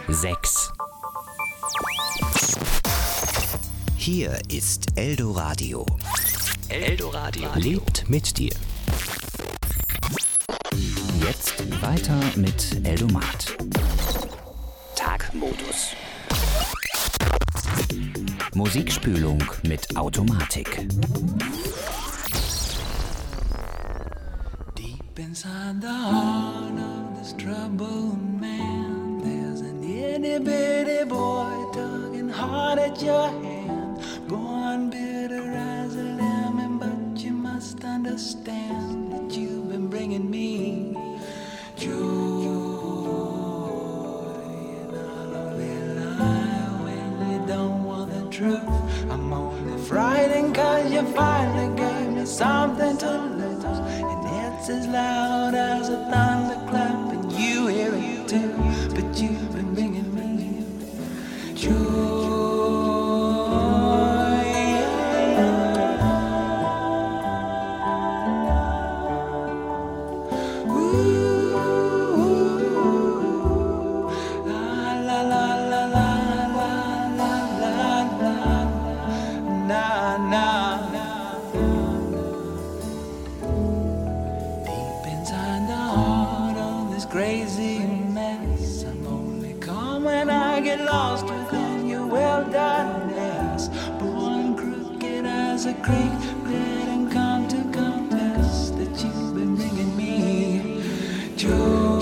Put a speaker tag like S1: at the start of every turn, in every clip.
S1: 6. Hier ist Eldoradio. Eldoradio lebt mit dir. Jetzt weiter mit Eldomat. Tagmodus. Musikspülung mit Automatik.
S2: Deep inside the heart of this troubled man, there's an itty bitty boy tugging hard at your hand. Born bitter as a lemon, but you must understand that you've been bringing me joy. And I'll only lie when you don't want the truth. I'm only frightened 'cause you finally gave me something to lose. And it's as loud as a thunderclap, and you hear it too. But you've been bringing me joy. Crazy mess. I'm only calm when I get lost within your wilderness. Born crooked as a creek, didn't come to confess that you've been bringing me joy.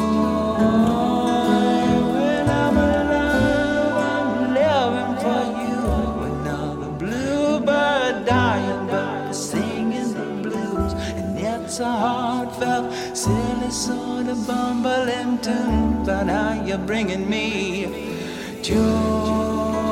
S2: When I'm alive, I'm living for you. Another bluebird dying, but singing the blues, and it's a heartfelt, silly sort of bumbling tune, but now you're bringing me joy.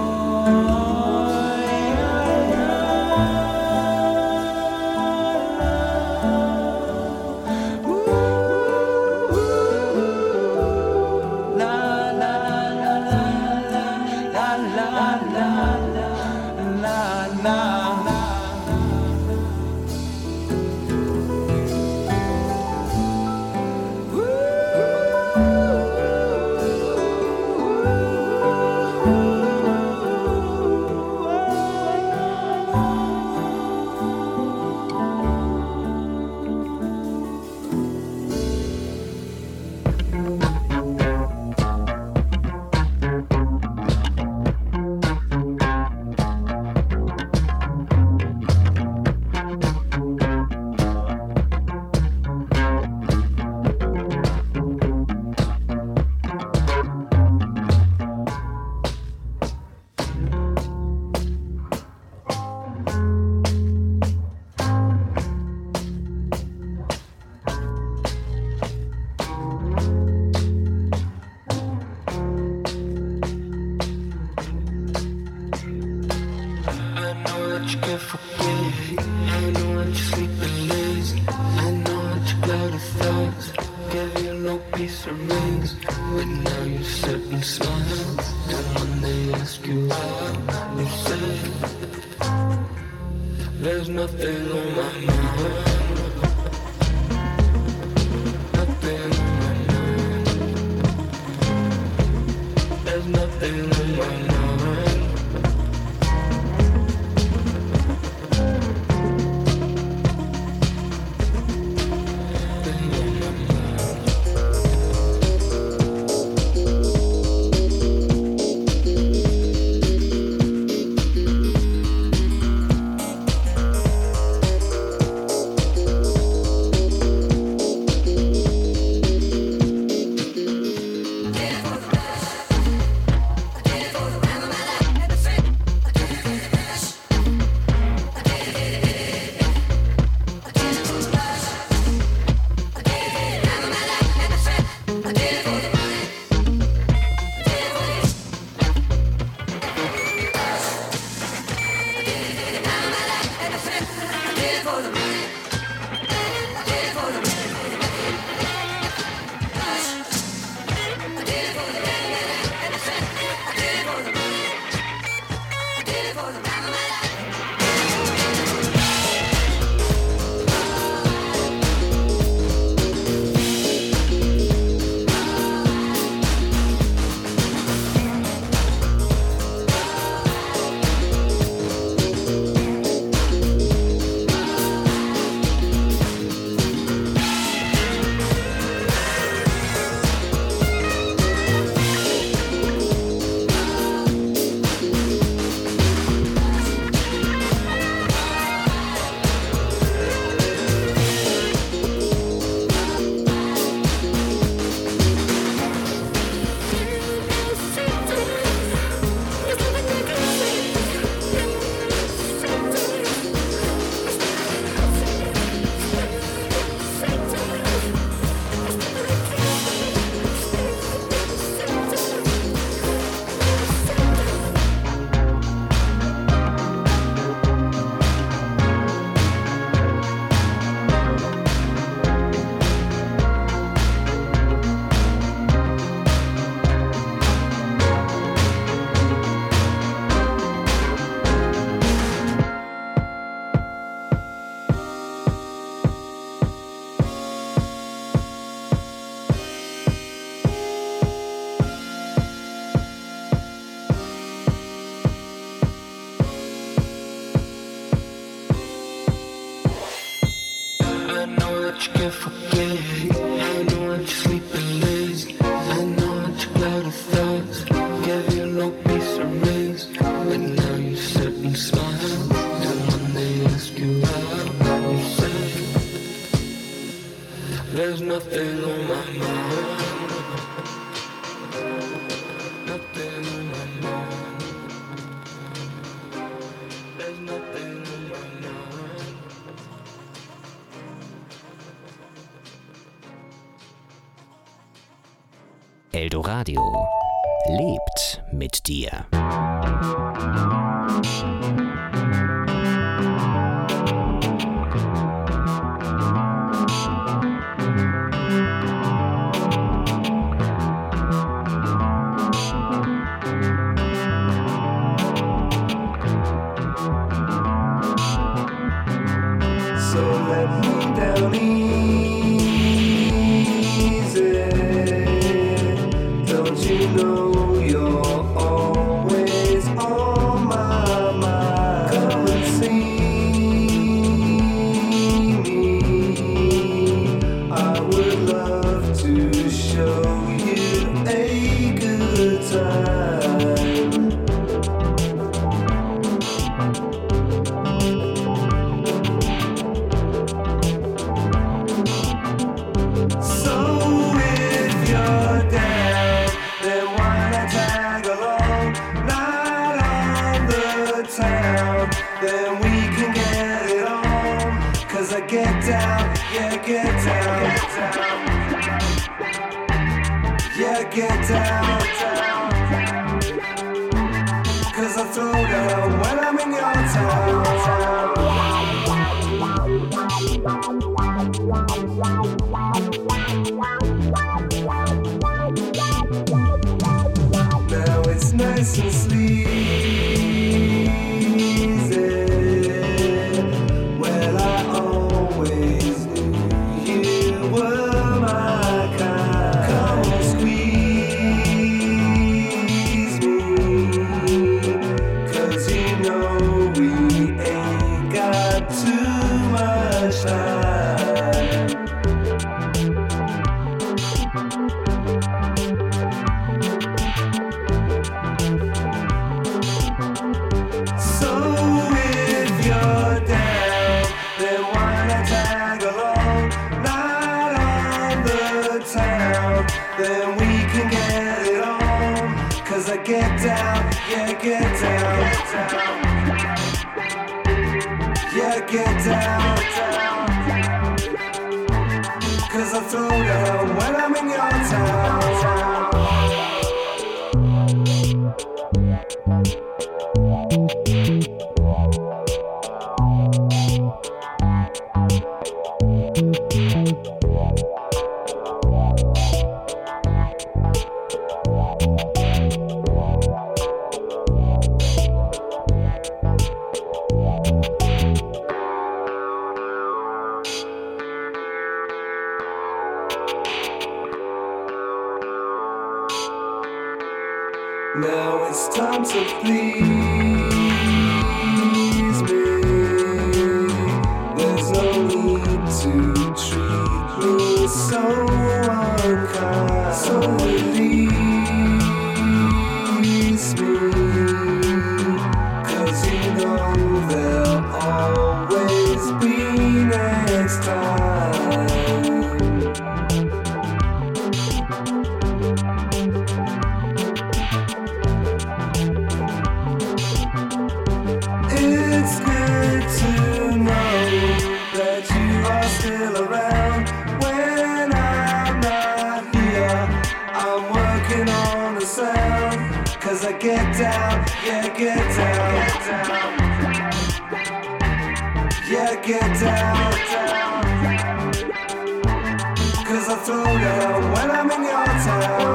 S3: There's nothing on my mind. Nothing on my mind. There's nothing on my mind.
S4: Get it for the
S3: know that you can't forget. I know that you're sleeping lazy. I know that you got a thoughts. Gave you no peace of race. But now you sit and smile. And when they ask you out, you say, there's nothing on my mind. Nothing on my mind. There's nothing on my mind.
S1: Eldoradio lebt mit dir.
S2: So let me down easy. Don't you know you're always on my mind? Come and see me. I would love to show you a good time. So if you're down, then why not tag along? Not on the town, then we can get it on. 'Cause I get down, yeah, get down. Yeah, get down. 'Cause I throw down when I'm in your town. Now it's nice and sleazy. Well, I always knew you were my kind. Come and squeeze me, 'cause you know we ain't got too much time. So if you're down, then why not tag along? Not on the town, then we can get it on. 'Cause I get down, yeah, get down. Yeah, get down. 'Cause I throw down when I'm in your town. Now it's time to please me. There's no need to treat me so unkind. So release me, 'cause you know there'll always be next time. It's good to know that you are still around when I'm not here. I'm working on the sound, 'cause I get down, yeah, get down. Yeah, get down. 'Cause I throw down when I'm in your town.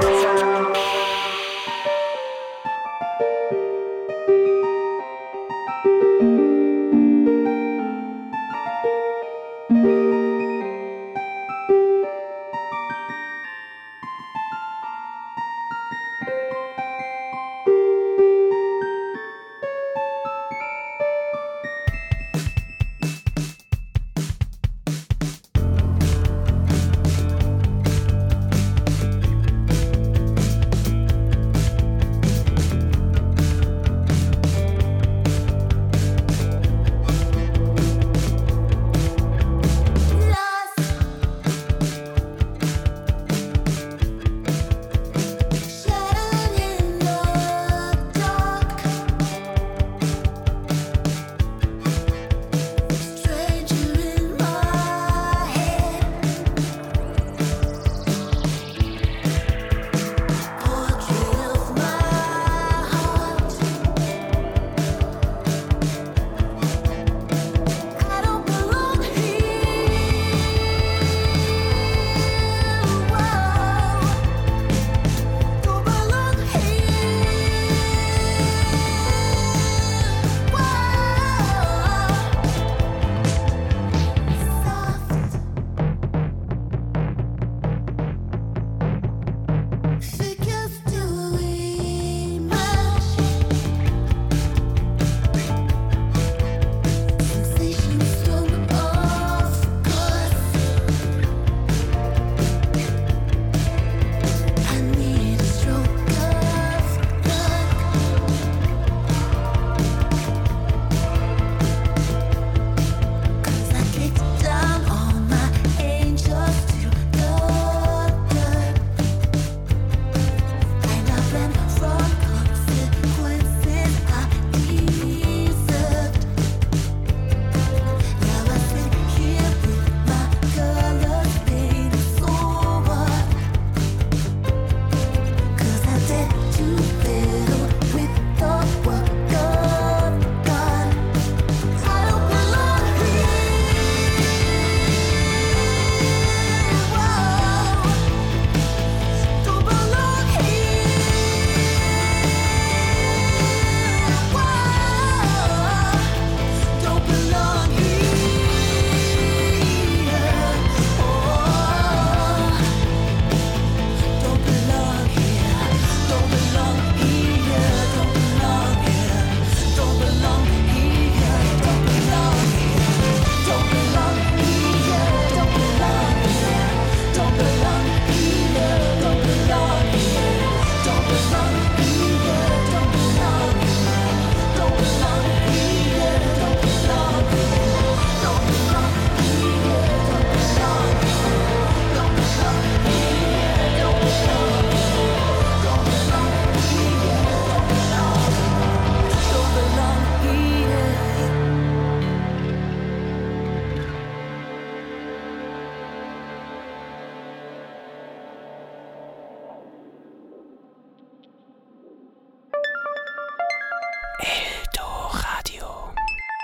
S1: Eldoradio.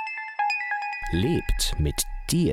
S1: Lebt mit dir.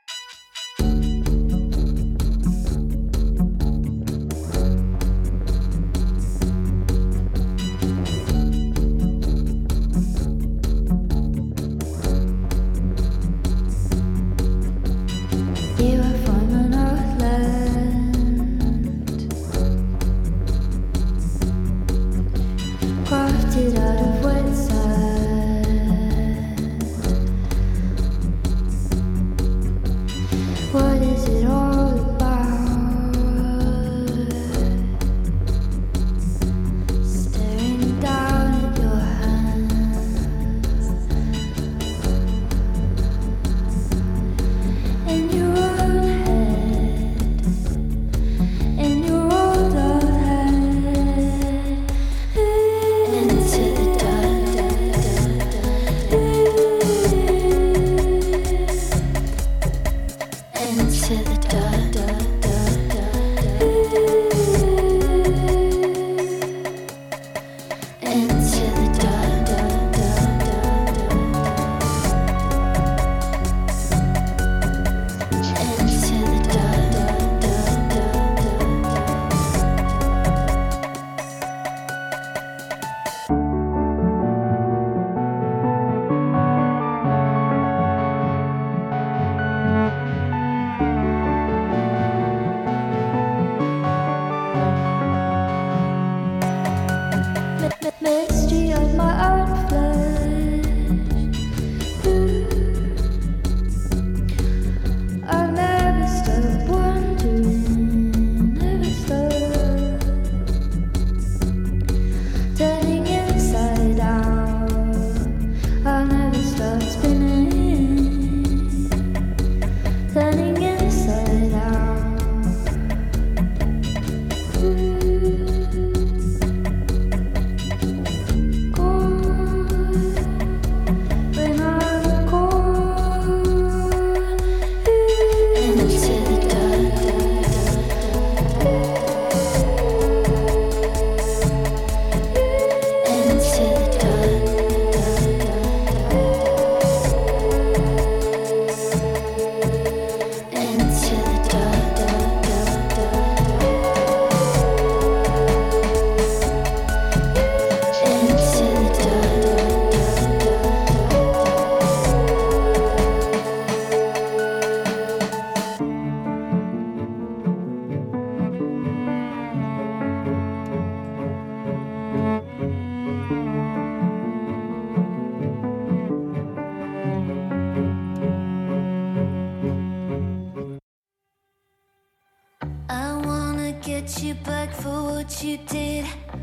S4: get you back for what you did.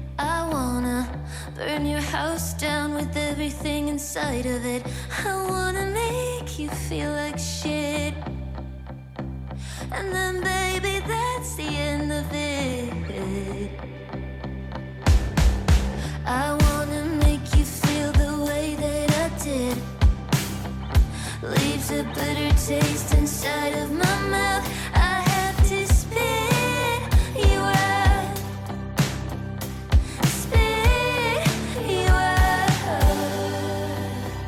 S4: I wanna burn your house down with everything inside of it. I wanna make you feel like shit, and then baby, that's the end of it. I wanna make you feel the way that I did. Leaves a bitter taste inside of my mouth. I have to spit you out. Spit you out.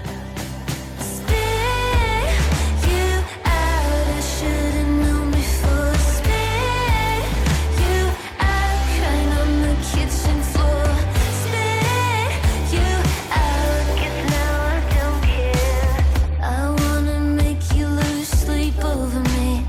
S4: Spit you out. I should've known before. Spit you out. Crying on the kitchen floor. Spit you out. 'Cause now I don't care. I wanna make you lose sleep over me.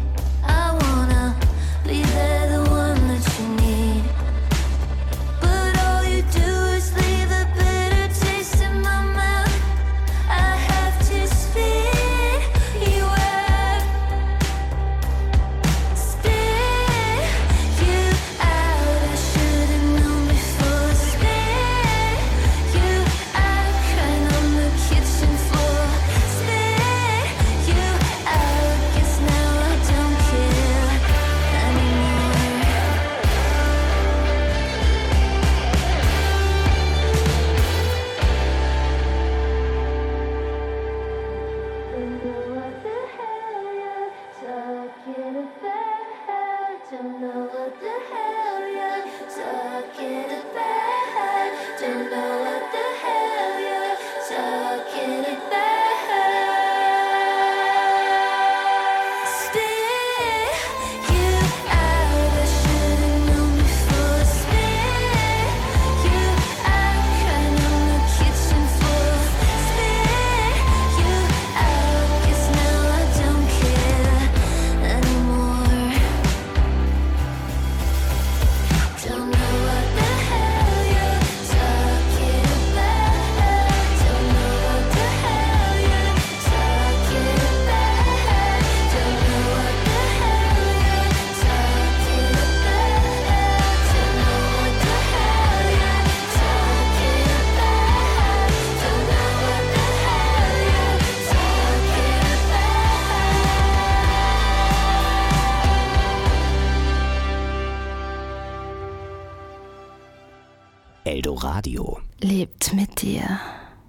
S1: Eldoradio.
S5: Lebt mit dir.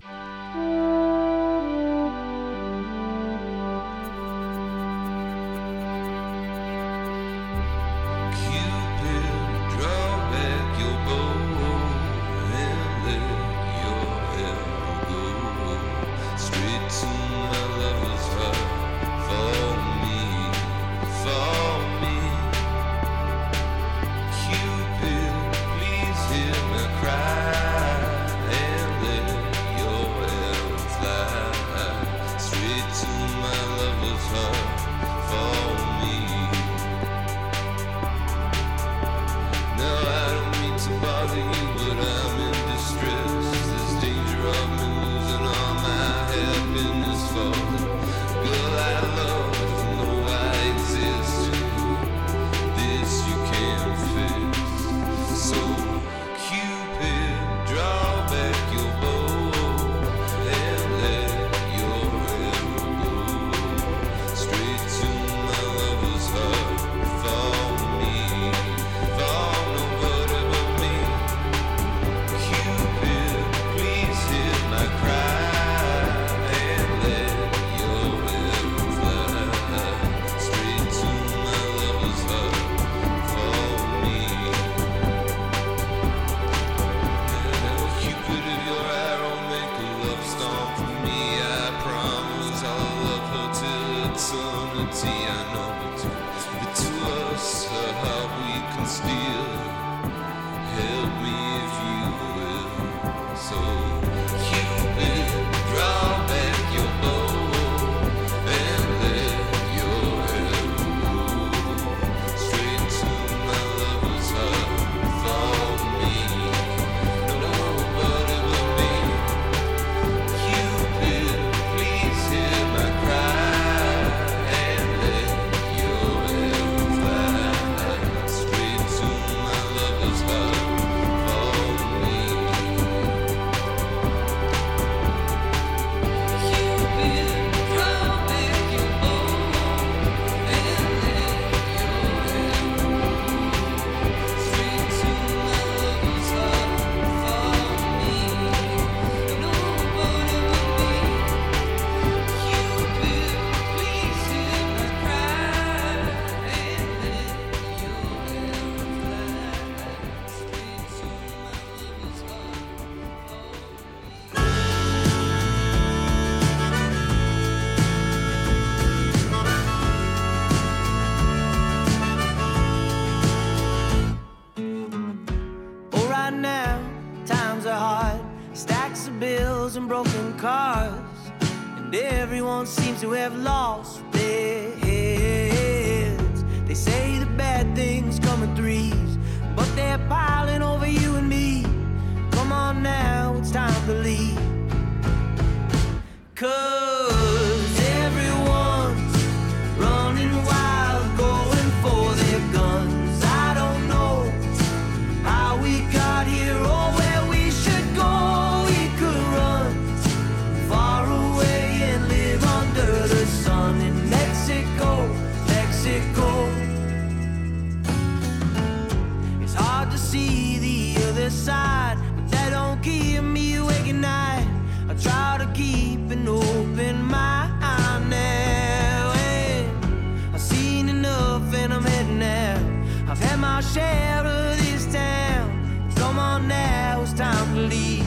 S2: And broken cars, and everyone seems to have lost their heads. They say the bad things come in threes, but they're piling over you and me. Come on now, it's time to leave. 'Cause everyone's running wild, going for their guns. I don't know how we got here or where we should go. Far away and live under the sun in Mexico, Mexico. It's hard to see the other side, but that don't keep me awake at night. I try to keep an open mind now, and I've seen enough and I'm heading out. I've had my share of this town. Come on now, it's time to leave.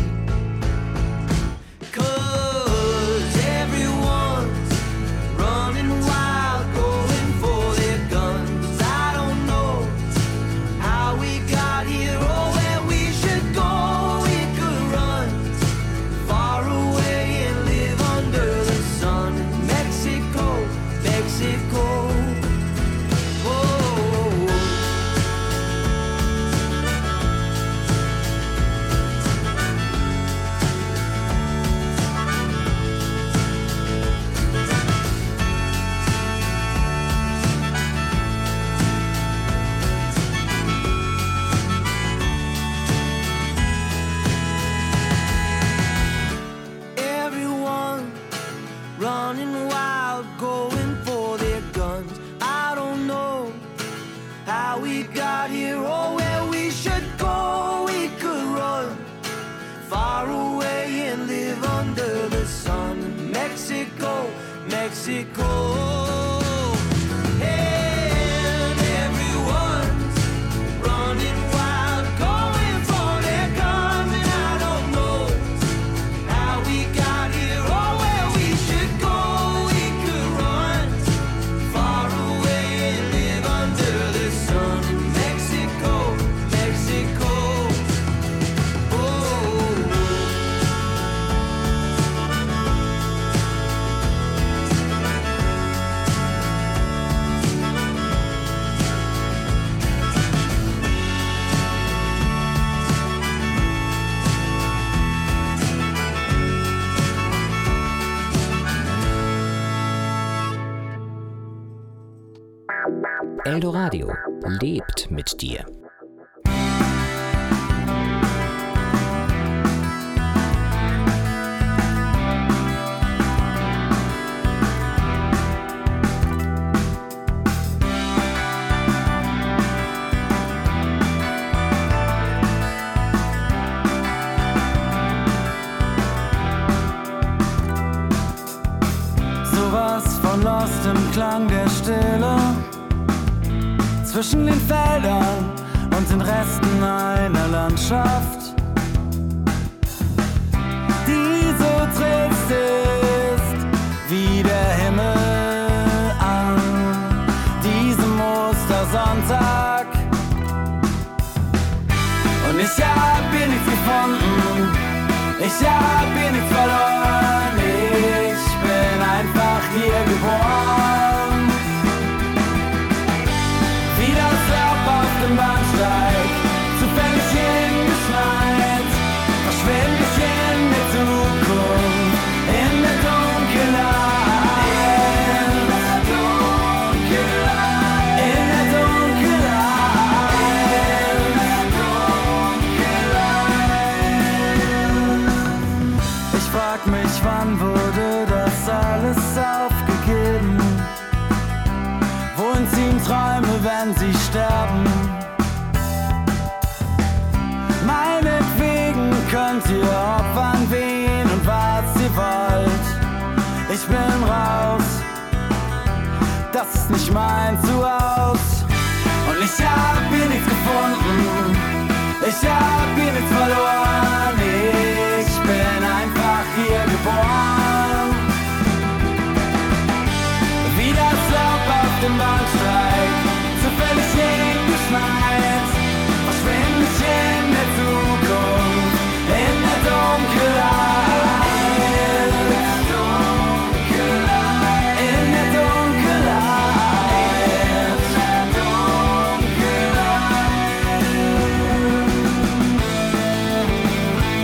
S2: Mexico. And everyone's running wild, going for their guns, and I don't know how we got here or where we should go. We could run far away and live under the sun in Mexico, Mexico. Oh.
S1: Eldoradio lebt mit dir.
S2: Sowas von Lost im Klang der Stille zwischen den Feldern und den Resten einer Landschaft, die so trist ist wie der Himmel an diesem Ostersonntag. Und ich hab hier nichts gefunden, ich hab hier nichts verloren, ich bin einfach hier geboren. Wie das Laub auf dem Bahnsteig, zufällig hingeschneit, verschwind ich in der Zukunft, in der Dunkelheit, in der Dunkelheit, in der Dunkelheit, in der Dunkelheit. Ich frag mich, wann wurde das alles aufgegeben? Wohin ziehen Träume, wenn sie sterben? Meinetwegen könnt ihr opfern, wen und was ihr wollt. Ich bin raus, das ist nicht mein Zuhause. Und ich hab hier nichts gefunden, ich hab hier nichts verloren. Ich bin einfach hier geboren. Wie das Laub auf dem Bahnsteig, zufällig hingeschneit, verschwind ich in der Zukunft, in der Dunkelheit, in der Dunkelheit, in der Dunkelheit, in der Dunkelheit.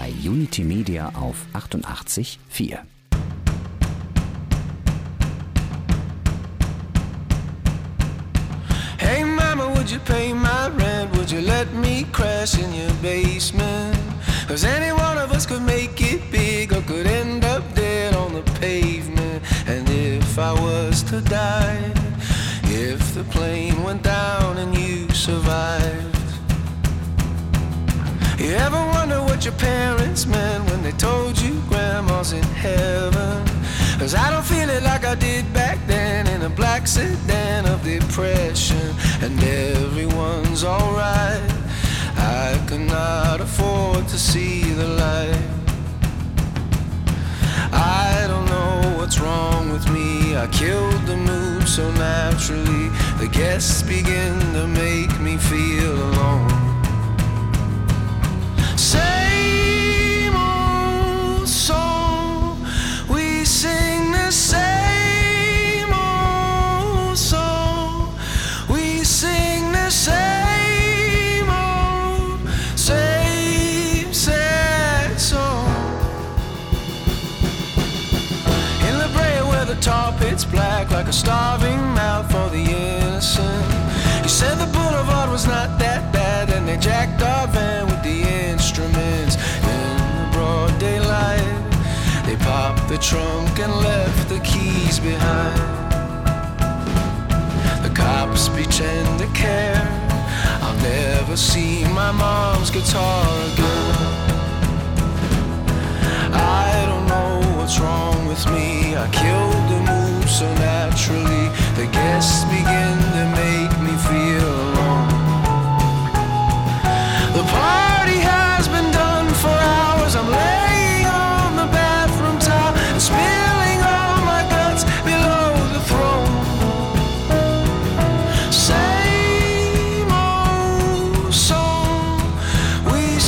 S1: bei Unity Media auf 88.4.
S3: Hey mama, would you pay my rent? Would you let me crash in your basement? 'Cause any one of us could make it big or could end up dead on the pavement. And if I was to die, if the plane went down and you survived, you ever wonder what your parents meant when they told you grandma's in heaven? 'Cause I don't feel it like I did back then in a black sedan of depression. And everyone's alright, I could not afford to see the light. I don't know what's wrong with me, I killed the mood so naturally. The guests begin to make me feel alone. Same old song, we sing the same old song, we sing the same old, same sad song. In La Brea where the tar pit's black like a starving mouth for the innocent, you said the boulevard was not that bad and they jacked our van with the instruments. In the broad daylight, they popped the trunk and left the keys behind. The cops pretend to care, I'll never see my mom's guitar again. I don't know what's wrong with me, I killed the mood so naturally. The guests begin to make me feel alone. The party has been done for hours, I'm laying on the bathroom towel and spilling all my guts below the throne. Same old song, we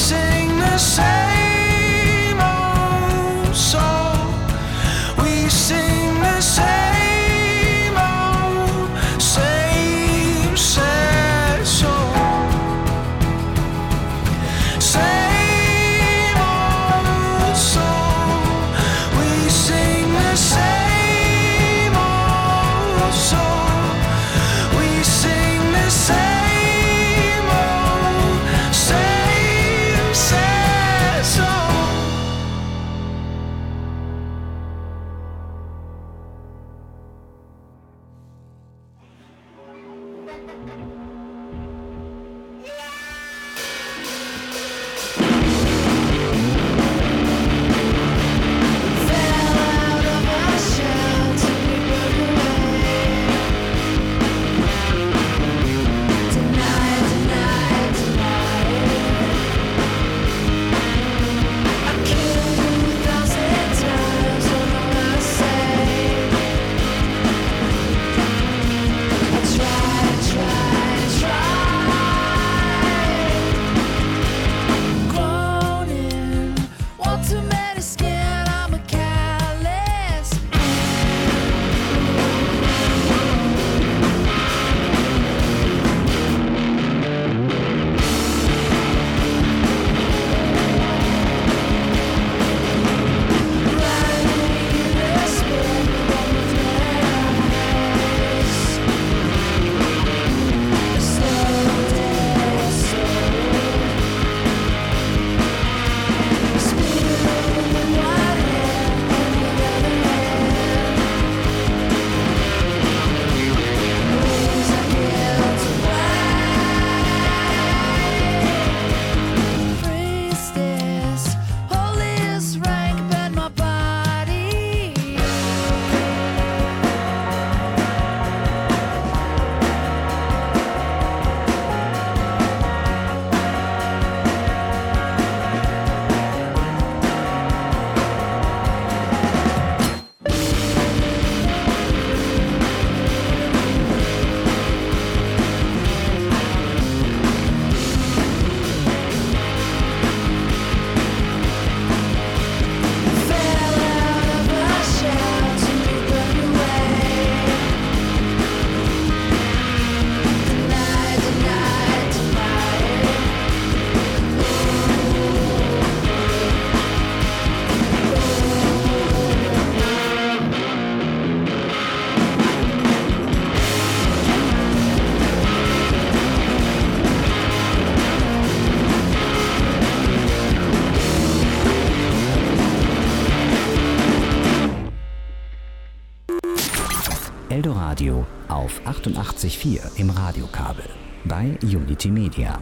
S1: auf 88.4 im Radiokabel bei Unity Media.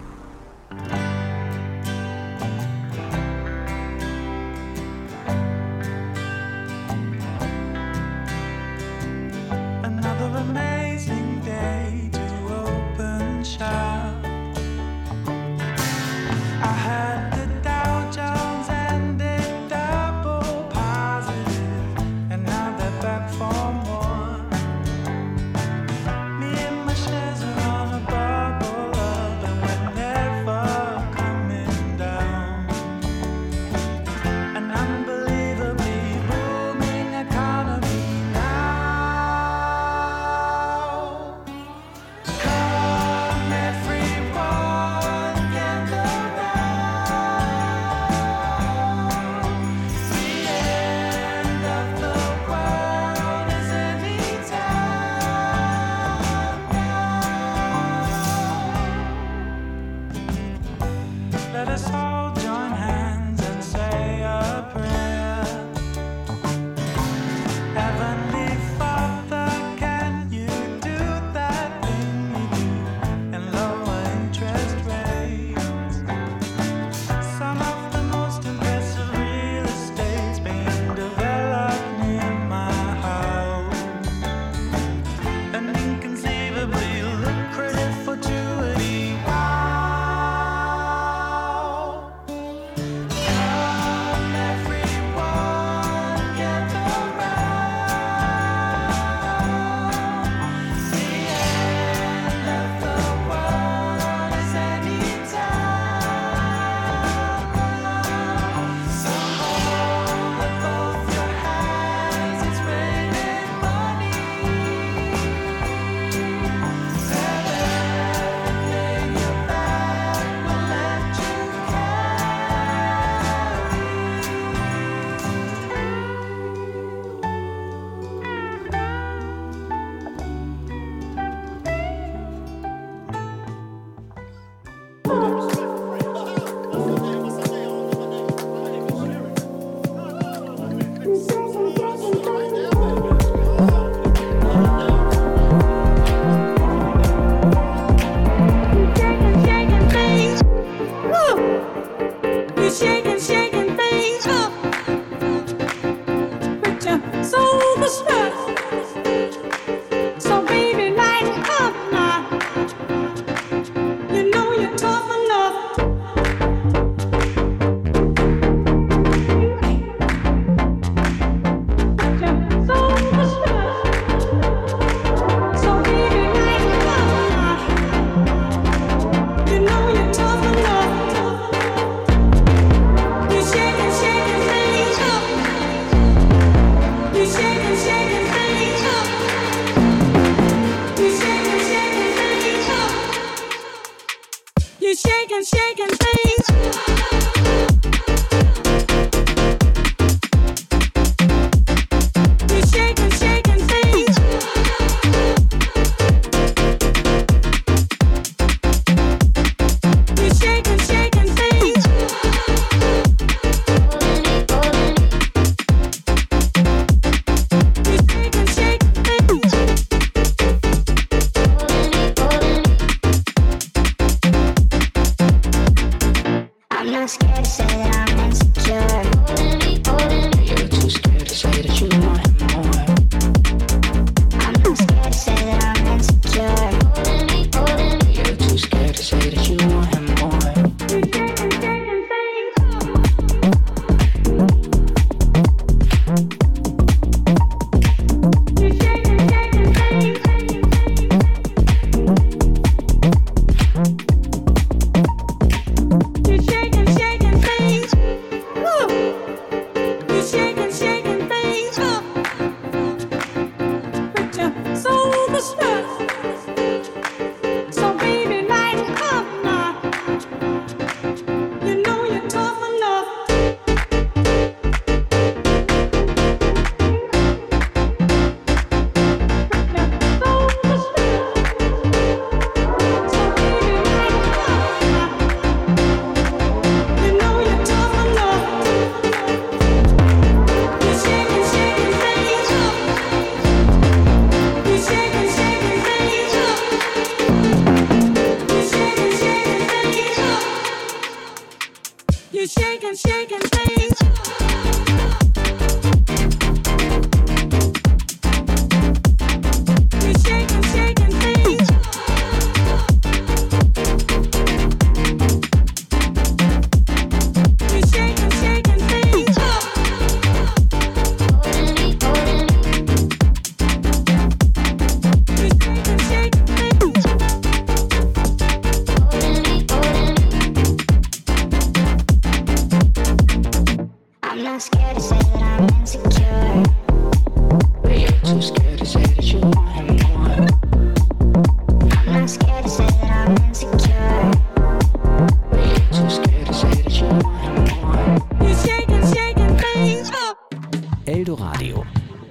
S1: Eldoradio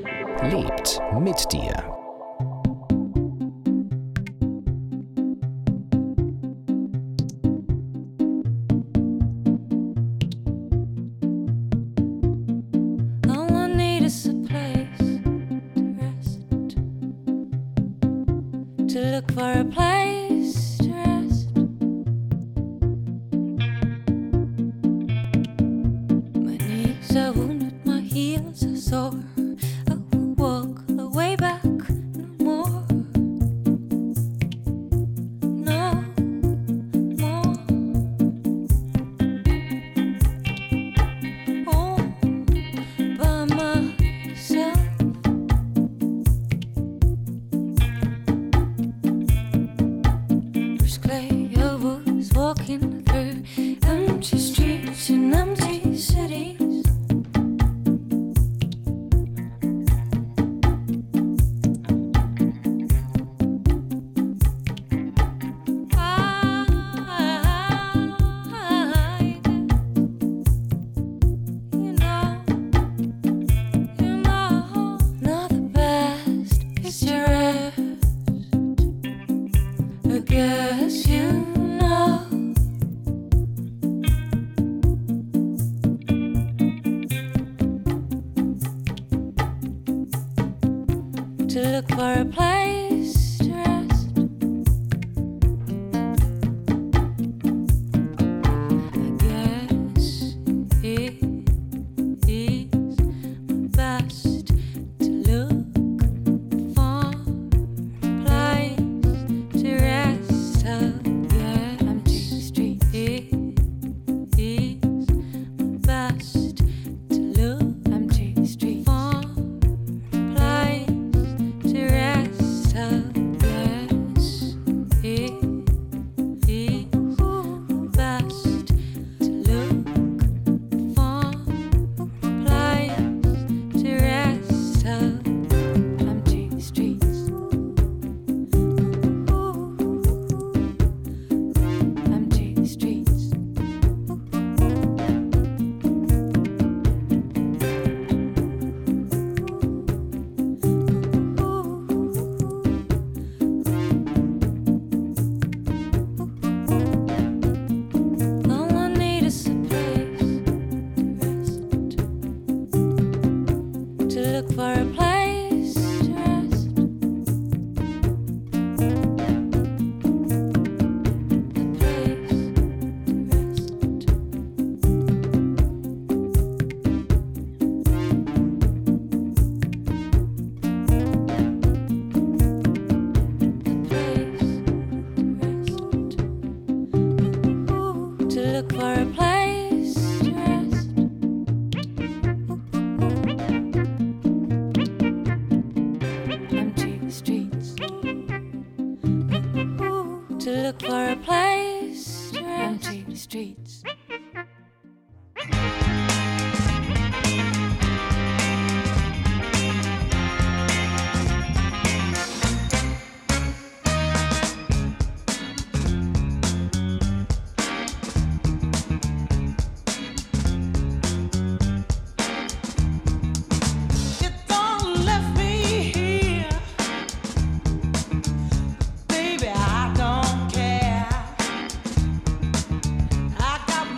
S1: lebt mit dir.
S2: Baby, I don't care. I got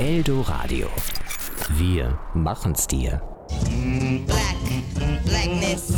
S1: Eldoradio. Wir machen's dir.
S5: Blackness.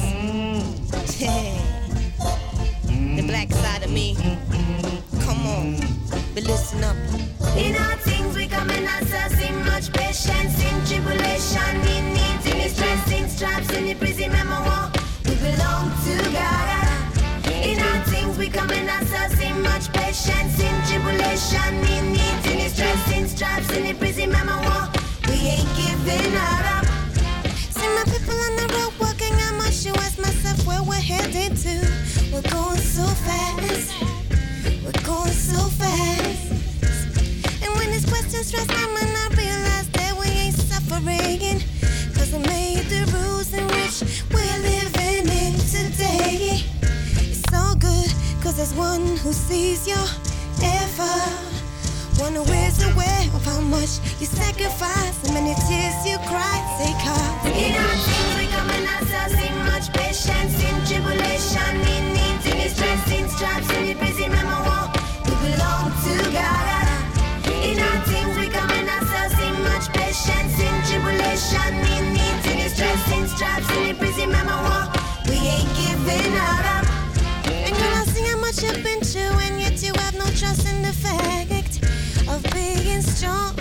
S5: The black side of me. Come on, but listen up.
S6: In all things we come in ourselves in much patience, in tribulation, in needs, in distress, in stripes, in the prison memoir. We belong to God. In all things we come in ourselves in much patience, in tribulation, in needs, in distress, in stripes, in the prison memoir. We ain't giving up.
S5: See my people on the road walking, I must you ask myself where we're headed to. We're going so fast. We're going so fast. And when this question stress my mind, I realize that we ain't suffering. Cause we made the rules in which we're living in today. It's all good, cause there's one who sees your effort. One who is aware of how much you sacrifice, and many tears you cry, take heart.
S6: In our things we come in ourselves in much patience, in tribulation, in needs, in distress, in stripes, in the prison memoir. We belong to God. In our things we come in ourselves in much patience, in tribulation, in needs, in distress, in stripes, in the prison memoir. We ain't giving up.
S5: And girl, I see how much you've been through, and yet you have no trust in the fact of being strong.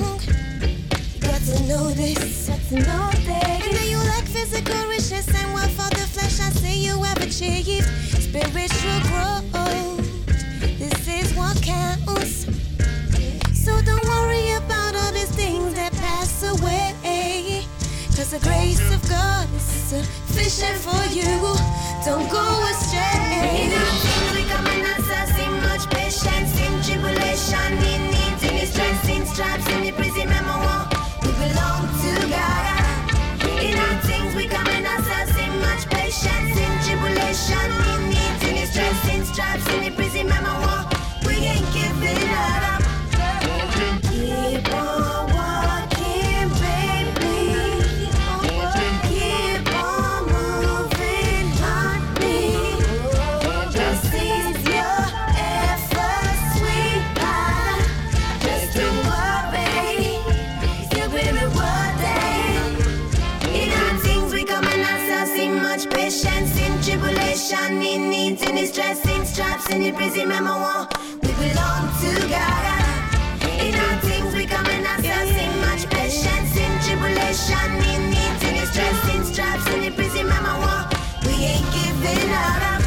S5: Got to know this, got to know that. And then you lack physical riches, and what for the flesh I see you have achieved spiritual growth. This is what counts. So don't worry about all these things that pass away, cause the grace of God is sufficient for you. Don't go astray.
S6: In our things we come in ourselves in much patience, in tribulation, in needs, in distress, in stripes, in the prison memoir. We belong to God. In our things we come in ourselves in much patience, in tribulation, in needs, in distress, in stripes, in the prison memoir. We ain't giving up. Keep on walking, baby. Keep on moving on me. Just seize your efforts, sweetheart. Just don't worry, you'll be rewarded. In our things we come in ourselves in much patience, in tribulation, in needs, in distress, in stripes, in the prison memoir. We belong to God. In our things we come in ourselves in much patience, in tribulation, in needs, in distress, in stripes, in the prison memoir. We ain't giving up.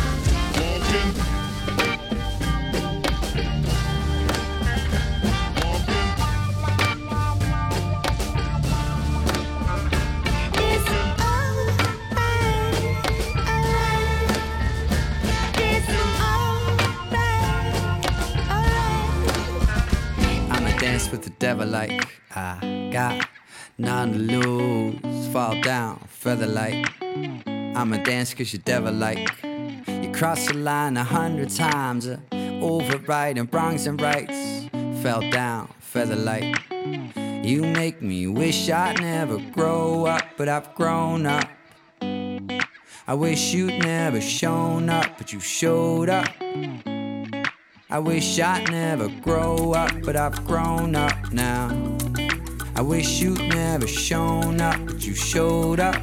S7: With the devil like I got none to lose. Fall down, feather like I'ma dance cause you're devil like. You cross the line 100 times, overriding wrongs and rights. Fell down, feather like. You make me wish I'd never grow up, but I've grown up. I wish you'd never shown up, but you showed up. I wish I'd never grow up, but I've grown up now. I wish you'd never shown up, but you showed up.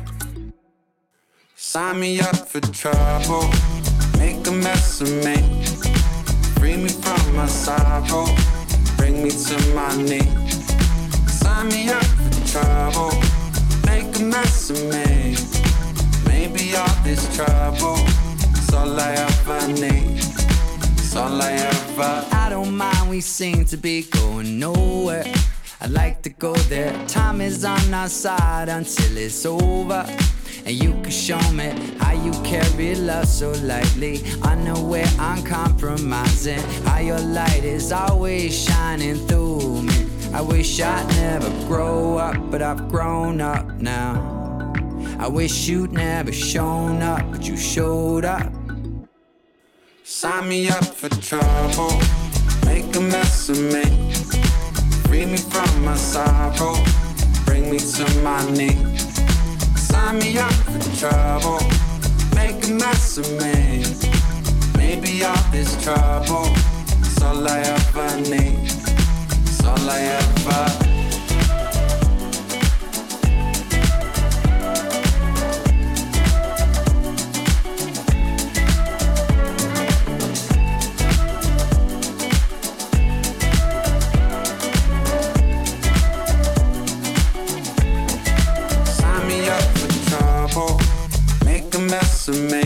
S8: Sign me up for trouble, make a mess of me. Free me from my sorrow, bring me to my knees. Sign me up for trouble, make a mess of me. Maybe all this trouble is all I ever need. All I ever.
S7: I don't mind, we seem to be going nowhere. I'd like to go there. Time is on our side until it's over. And you can show me how you carry love so lightly, unaware, uncompromising. How your light is always shining through me. I wish I'd never grow up, but I've grown up now. I wish you'd never shown up, but you showed up.
S8: Sign me up for trouble, make a mess of me. Free me from my sorrow, bring me to my knees. Sign me up for trouble, make a mess of me. Maybe all this trouble is all I ever need. It's all I ever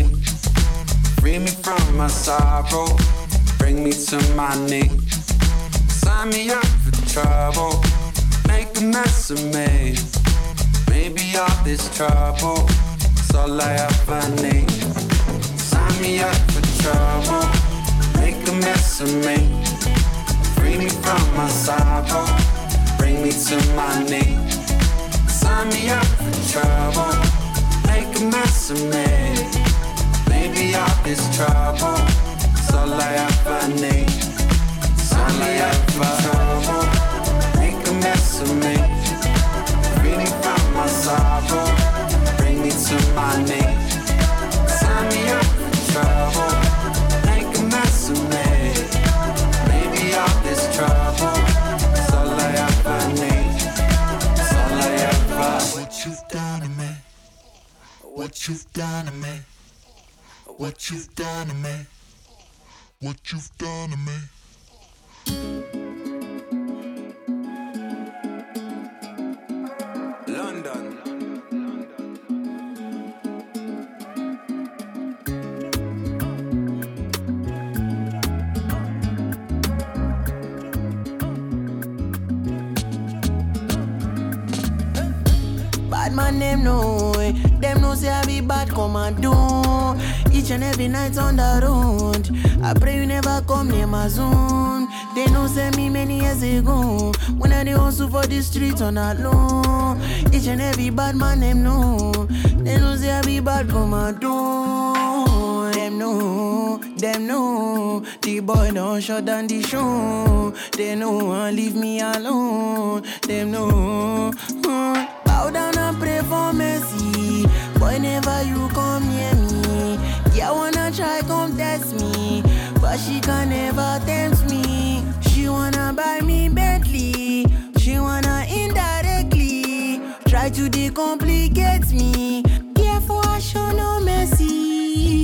S8: me. Free me from my sorrow. Bring me to my knees. Sign me up for trouble. Make a mess of me. Maybe all this trouble is all I ever need. Sign me up for trouble. Make a mess of me. Free me from my sorrow. Bring me to my knees. Sign me up for trouble. Make a mess of me. Maybe all this trouble is all I ever need. Sign me up for trouble. Make a mess of me. Free me from my sorrow. Bring me to my knees. Sign me up for trouble. Make a mess of me. Maybe all this trouble is all I ever need. It's all I ever.
S9: What you've done to me. What you've done to me. What you've done to me. What you've done to me.
S8: London.
S10: Bad man them know, them know say I be bad come and do. Each and every night on the road, I pray you never come near my zone. They know say me many years ago, when I dey hustle for the streets on that low. Each and every bad man them know, they know say I be bad come and do. Them know, the boy don't shut down the show. They know and leave me alone. Them know. Bow down and pray for mercy. Boy, never you come near me. Yeah, wanna try come test me, but she can never tempt me. She wanna buy me Bentley. She wanna indirectly try to decomplicate me.